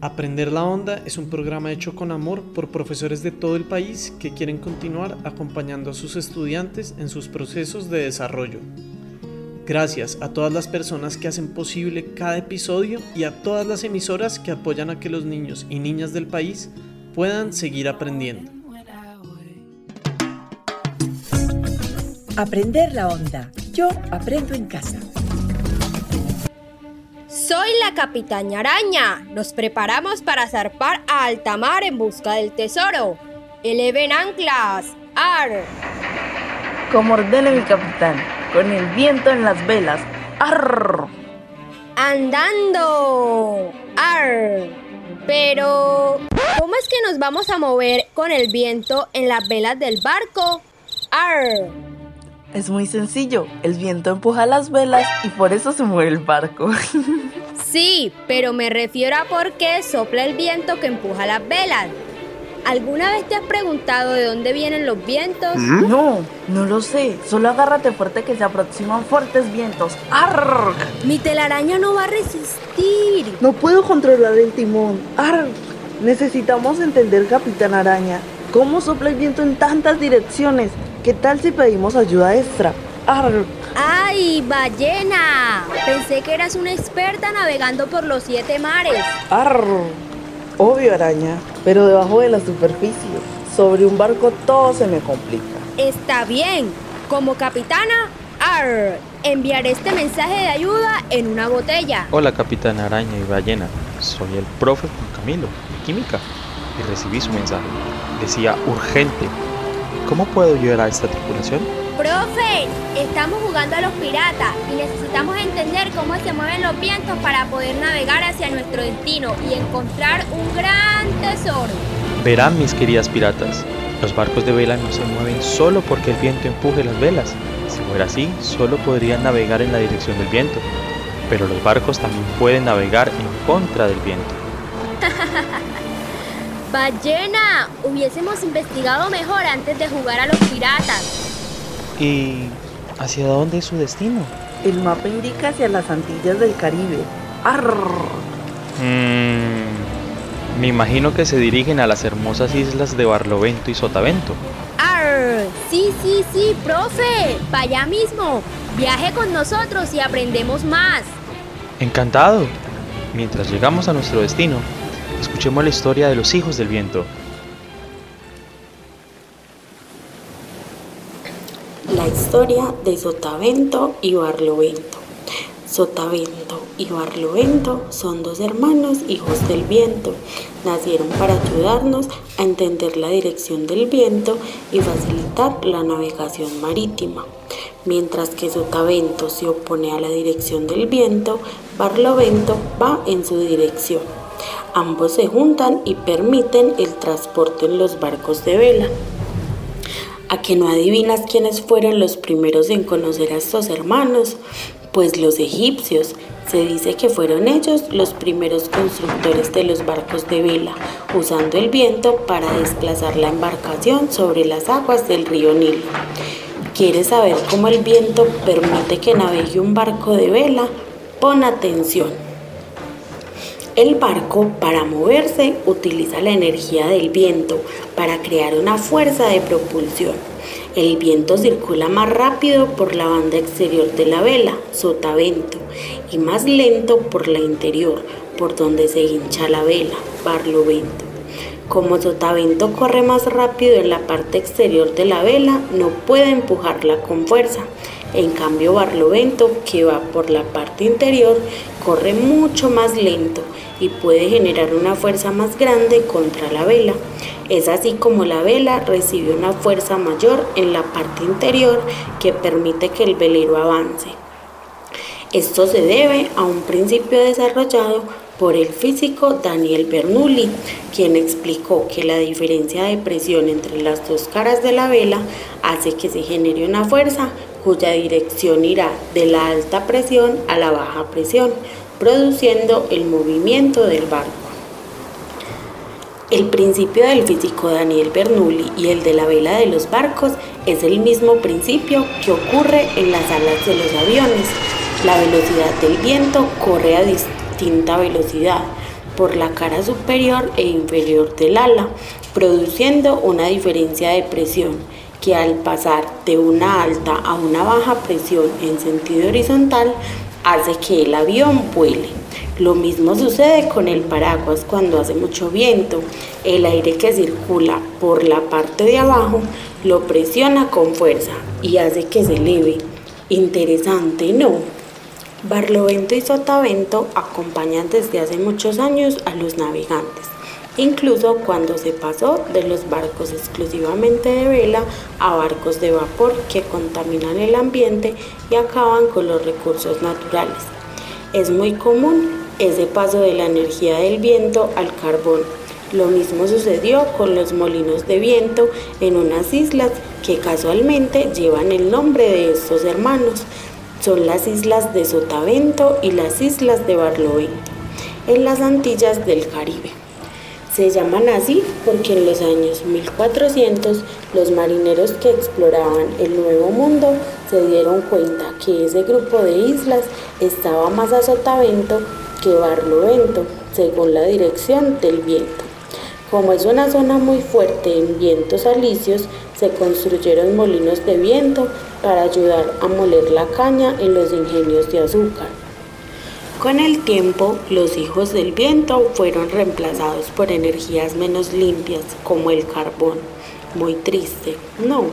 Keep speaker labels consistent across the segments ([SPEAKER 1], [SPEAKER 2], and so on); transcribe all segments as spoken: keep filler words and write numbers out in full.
[SPEAKER 1] Aprender la Onda es un programa hecho con amor por profesores de todo el país que quieren continuar acompañando a sus estudiantes en sus procesos de desarrollo. Gracias a todas las personas que hacen posible cada episodio y a todas las emisoras que apoyan a que los niños y niñas del país puedan seguir aprendiendo.
[SPEAKER 2] Aprender la Onda. Yo aprendo en casa.
[SPEAKER 3] Soy la Capitana Araña. Nos preparamos para zarpar a alta mar en busca del tesoro. Eleven anclas. ¡Ar!
[SPEAKER 4] Como ordene mi capitán, con el viento en las velas. ¡Arr!
[SPEAKER 3] ¡Andando! ¡Ar! Pero, ¿cómo es que nos vamos a mover con el viento en las velas del barco? ¡Ar!
[SPEAKER 4] Es muy sencillo, el viento empuja las velas y por eso se mueve el barco.
[SPEAKER 3] Sí, pero me refiero a por qué sopla el viento que empuja las velas. ¿Alguna vez te has preguntado de dónde vienen los vientos?
[SPEAKER 4] No, no lo sé, solo agárrate fuerte que se aproximan fuertes vientos. ¡Arr!
[SPEAKER 3] Mi telaraña no va a resistir.
[SPEAKER 5] No puedo controlar el timón. ¡Arr! Necesitamos entender, Capitán Araña, cómo sopla el viento en tantas direcciones. ¿Qué tal si pedimos ayuda extra? ¡Arr!
[SPEAKER 3] ¡Ay, ballena! Pensé que eras una experta navegando por los siete mares.
[SPEAKER 5] ¡Arr! Obvio, araña, pero debajo de la superficie. Sobre un barco todo se me complica.
[SPEAKER 3] Está bien. Como capitana, ¡arr! Enviaré este mensaje de ayuda en una botella.
[SPEAKER 6] Hola, Capitana Araña y Ballena. Soy el profe Juan Camilo, de Química, y recibí su mensaje. Decía urgente. ¿Cómo puedo ayudar a esta tripulación?
[SPEAKER 3] ¡Profe! Estamos jugando a los piratas y necesitamos entender cómo se mueven los vientos para poder navegar hacia nuestro destino y encontrar un gran tesoro.
[SPEAKER 6] Verán, mis queridas piratas, los barcos de vela no se mueven solo porque el viento empuje las velas. Si fuera así, solo podrían navegar en la dirección del viento. Pero los barcos también pueden navegar en contra del viento.
[SPEAKER 3] ¡Ballena! Hubiésemos investigado mejor antes de jugar a los piratas.
[SPEAKER 6] ¿Y hacia dónde es su destino?
[SPEAKER 5] El mapa indica hacia las Antillas del Caribe. ¡Arr!
[SPEAKER 6] Mm, me imagino que se dirigen a las hermosas islas de Barlovento y Sotavento.
[SPEAKER 3] ¡Arr! Sí, sí, sí, profe. Vaya mismo. Viaje con nosotros y aprendemos más.
[SPEAKER 6] Encantado. Mientras llegamos a nuestro destino, escuchemos la historia de los hijos del viento.
[SPEAKER 7] La historia de Sotavento y Barlovento. Sotavento y Barlovento son dos hermanos hijos del viento. Nacieron para ayudarnos a entender la dirección del viento y facilitar la navegación marítima. Mientras que Sotavento se opone a la dirección del viento, Barlovento va en su dirección. Ambos se juntan y permiten el transporte en los barcos de vela. ¿A que no adivinas quiénes fueron los primeros en conocer a estos hermanos? Pues los egipcios. Se dice que fueron ellos los primeros constructores de los barcos de vela, usando el viento para desplazar la embarcación sobre las aguas del río Nilo. ¿Quieres saber cómo el viento permite que navegue un barco de vela? Pon atención. El barco, para moverse, utiliza la energía del viento para crear una fuerza de propulsión. El viento circula más rápido por la banda exterior de la vela, Sotavento, y más lento por la interior, por donde se hincha la vela, Barlovento. Como Sotavento corre más rápido en la parte exterior de la vela, no puede empujarla con fuerza. En cambio, Barlovento, que va por la parte interior, corre mucho más lento y puede generar una fuerza más grande contra la vela. Es así como la vela recibe una fuerza mayor en la parte interior que permite que el velero avance. Esto se debe a un principio desarrollado por el físico Daniel Bernoulli, quien explicó que la diferencia de presión entre las dos caras de la vela hace que se genere una fuerza cuya dirección irá de la alta presión a la baja presión, produciendo el movimiento del barco. El principio del físico Daniel Bernoulli y el de la vela de los barcos es el mismo principio que ocurre en las alas de los aviones. La velocidad del viento corre a distinta velocidad, por la cara superior e inferior del ala, produciendo una diferencia de presión que al pasar de una alta a una baja presión en sentido horizontal hace que el avión vuele. Lo mismo sucede con el paraguas cuando hace mucho viento. El aire que circula por la parte de abajo lo presiona con fuerza y hace que se eleve. Interesante, ¿no? Barlovento y sotavento acompañan desde hace muchos años a los navegantes, incluso cuando se pasó de los barcos exclusivamente de vela a barcos de vapor que contaminan el ambiente y acaban con los recursos naturales. Es muy común ese paso de la energía del viento al carbón. Lo mismo sucedió con los molinos de viento en unas islas que casualmente llevan el nombre de estos hermanos. Son las islas de Sotavento y las islas de Barlovento, en las Antillas del Caribe. Se llaman así porque en los años mil cuatrocientos los marineros que exploraban el Nuevo Mundo se dieron cuenta que ese grupo de islas estaba más a sotavento que Barlovento, según la dirección del viento. Como es una zona muy fuerte en vientos alisios, se construyeron molinos de viento para ayudar a moler la caña en los ingenios de azúcar. Con el tiempo, los hijos del viento fueron reemplazados por energías menos limpias, como el carbón. Muy triste, ¿no?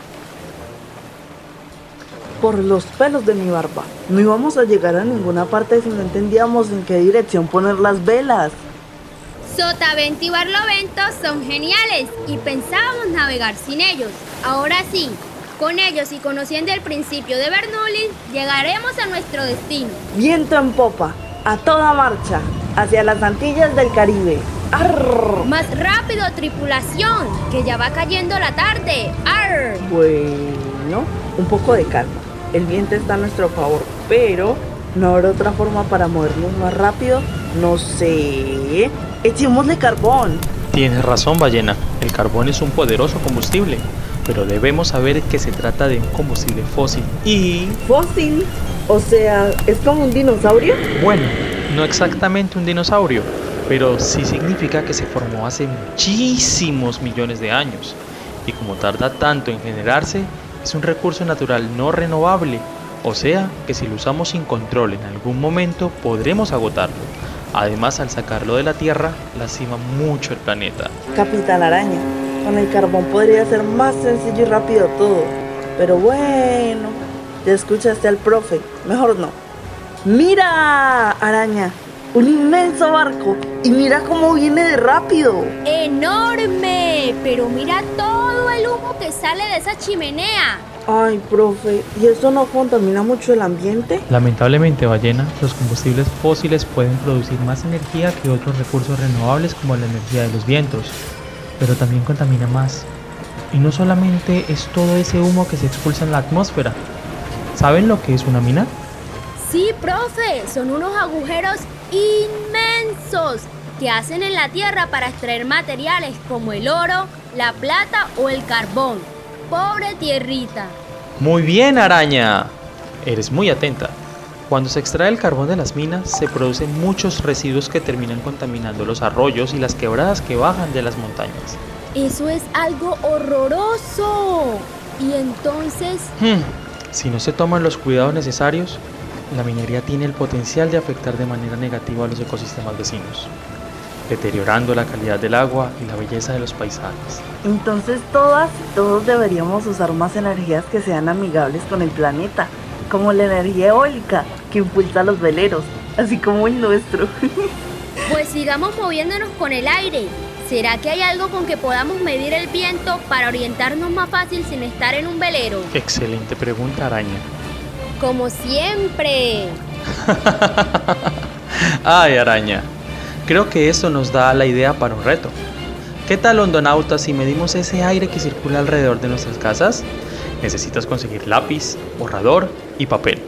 [SPEAKER 5] Por los pelos de mi barba, no íbamos a llegar a ninguna parte si no entendíamos en qué dirección poner las velas.
[SPEAKER 3] Sotavento y Barlovento son geniales y pensábamos navegar sin ellos. Ahora sí, con ellos y conociendo el principio de Bernoulli, llegaremos a nuestro destino.
[SPEAKER 5] Viento en popa, a toda marcha, hacia las Antillas del Caribe. ¡Arr!
[SPEAKER 3] Más rápido, tripulación, que ya va cayendo la tarde. ¡Arr!
[SPEAKER 5] Bueno, un poco de calma. El viento está a nuestro favor, pero ¿no habrá otra forma para movernos más rápido? No sé. ¡Echémosle carbón!
[SPEAKER 6] Tienes razón, ballena. El carbón es un poderoso combustible, pero debemos saber que se trata de un combustible fósil. Y...
[SPEAKER 5] ¿Fósil? O sea, ¿es como un dinosaurio?
[SPEAKER 6] Bueno, no exactamente un dinosaurio, pero sí significa que se formó hace muchísimos millones de años. Y como tarda tanto en generarse, es un recurso natural no renovable. O sea, que si lo usamos sin control en algún momento, podremos agotarlo. Además, al sacarlo de la Tierra, lastima mucho el planeta.
[SPEAKER 5] Capitán Araña, con el carbón podría ser más sencillo y rápido todo. Pero bueno, ya escuchaste al profe, mejor no. ¡Mira, Araña! Un inmenso barco. Y mira cómo viene de rápido.
[SPEAKER 3] ¡Enorme! Pero mira todo el humo que sale de esa chimenea.
[SPEAKER 5] Ay, profe, ¿y eso no contamina mucho el ambiente?
[SPEAKER 6] Lamentablemente, ballena, los combustibles fósiles pueden producir más energía que otros recursos renovables como la energía de los vientos, pero también contamina más. Y no solamente es todo ese humo que se expulsa en la atmósfera. ¿Saben lo que es una mina?
[SPEAKER 3] Sí, profe, son unos agujeros inmensos que hacen en la tierra para extraer materiales como el oro, la plata o el carbón. ¡Pobre tierrita!
[SPEAKER 6] Muy bien, Araña. Eres muy atenta. Cuando se extrae el carbón de las minas, se producen muchos residuos que terminan contaminando los arroyos y las quebradas que bajan de las montañas.
[SPEAKER 3] ¡Eso es algo horroroso! Y entonces...
[SPEAKER 6] Hmm, si no se toman los cuidados necesarios, la minería tiene el potencial de afectar de manera negativa a los ecosistemas vecinos, deteriorando la calidad del agua y la belleza de los paisajes.
[SPEAKER 5] Entonces todas y todos deberíamos usar más energías que sean amigables con el planeta, como la energía eólica que impulsa los veleros, así como el nuestro.
[SPEAKER 3] Pues sigamos moviéndonos con el aire. ¿Será que hay algo con que podamos medir el viento para orientarnos más fácil sin estar en un velero?
[SPEAKER 6] Excelente pregunta, Araña.
[SPEAKER 3] Como siempre.
[SPEAKER 6] Ay, Araña. Creo que esto nos da la idea para un reto. ¿Qué tal, hondonautas, si medimos ese aire que circula alrededor de nuestras casas? Necesitas conseguir lápiz, borrador y papel.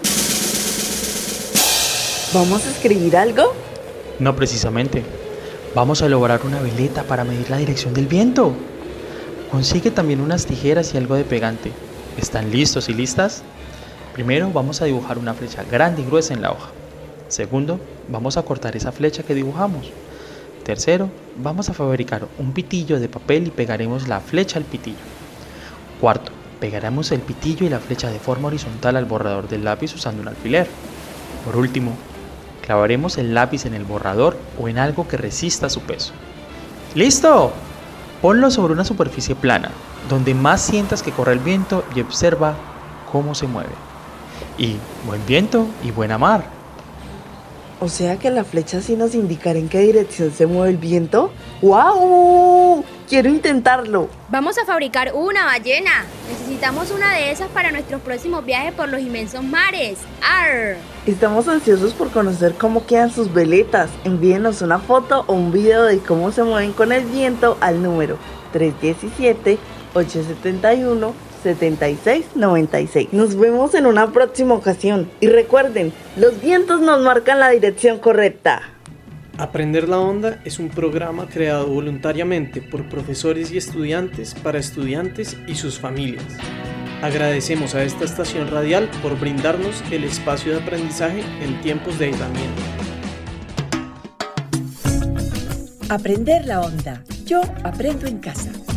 [SPEAKER 5] ¿Vamos a escribir algo?
[SPEAKER 6] No precisamente. Vamos a elaborar una veleta para medir la dirección del viento. Consigue también unas tijeras y algo de pegante. ¿Están listos y listas? Primero vamos a dibujar una flecha grande y gruesa en la hoja. Segundo, vamos a cortar esa flecha que dibujamos. Tercero, vamos a fabricar un pitillo de papel y pegaremos la flecha al pitillo. Cuarto, pegaremos el pitillo y la flecha de forma horizontal al borrador del lápiz usando un alfiler. Por último, clavaremos el lápiz en el borrador o en algo que resista su peso. ¡Listo! Ponlo sobre una superficie plana, donde más sientas que corre el viento y observa cómo se mueve. Y buen viento y buena mar.
[SPEAKER 5] O sea que la flecha sí nos indicará en qué dirección se mueve el viento. ¡Guau! ¡Quiero intentarlo!
[SPEAKER 3] Vamos a fabricar una ballena. Necesitamos una de esas para nuestros próximos viajes por los inmensos mares. ¡Arr!
[SPEAKER 5] Estamos ansiosos por conocer cómo quedan sus veletas. Envíenos una foto o un video de cómo se mueven con el viento al número tres uno siete, ocho siete uno, siete seis nueve seis. Nos vemos en una próxima ocasión. Y recuerden, los vientos nos marcan la dirección correcta.
[SPEAKER 1] Aprender la Onda es un programa creado voluntariamente por profesores y estudiantes para estudiantes y sus familias. Agradecemos a esta estación radial por brindarnos el espacio de aprendizaje en tiempos de aislamiento.
[SPEAKER 2] Aprender la Onda. Yo aprendo en casa.